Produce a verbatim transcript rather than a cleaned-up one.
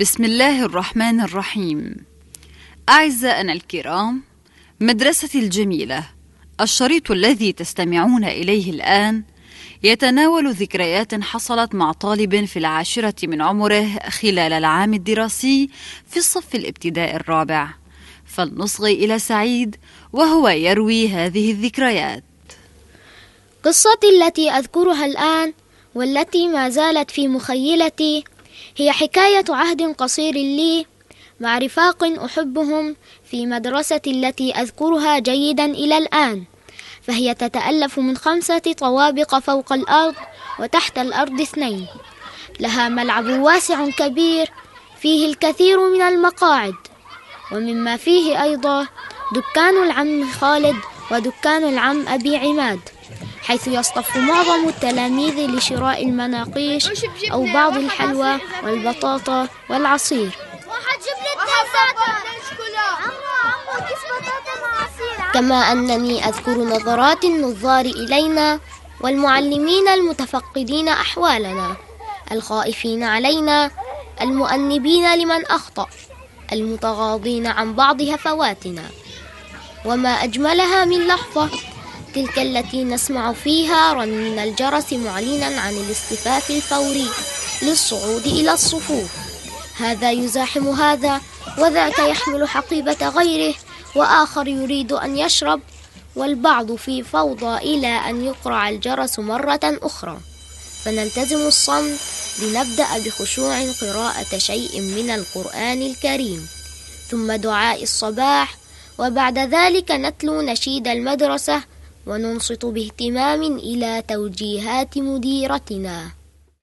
بسم الله الرحمن الرحيم. أعزائنا الكرام، مدرستي الجميلة، الشريط الذي تستمعون إليه الآن يتناول ذكريات حصلت مع طالب في العاشرة من عمره خلال العام الدراسي في الصف الابتدائي الرابع، فلنصغي إلى سعيد وهو يروي هذه الذكريات. قصتي التي أذكرها الآن والتي ما زالت في مخيلتي هي حكاية عهد قصير لي مع رفاق أحبهم في مدرستي التي أذكرها جيدا إلى الآن، فهي تتألف من خمسة طوابق فوق الأرض وتحت الأرض اثنين، لها ملعب واسع كبير فيه الكثير من المقاعد، ومما فيه أيضا دكان العم خالد ودكان العم أبي عماد، حيث يصطف معظم التلاميذ لشراء المناقيش أو بعض الحلوى والبطاطا والعصير. كما أنني أذكر نظرات النظار إلينا والمعلمين المتفقدين أحوالنا، الخائفين علينا، المؤنبين لمن أخطأ، المتغاضين عن بعض هفواتنا. وما أجملها من لحظة تلك التي نسمع فيها رنين الجرس معلنا عن الاصطفاف الفوري للصعود إلى الصفوف، هذا يزاحم هذا وذاك يحمل حقيبة غيره وآخر يريد أن يشرب، والبعض في فوضى إلى أن يقرع الجرس مرة أخرى، فنلتزم الصمت لنبدأ بخشوع قراءة شيء من القرآن الكريم، ثم دعاء الصباح، وبعد ذلك نتلو نشيد المدرسة وننصت باهتمام إلى توجيهات مديرتنا.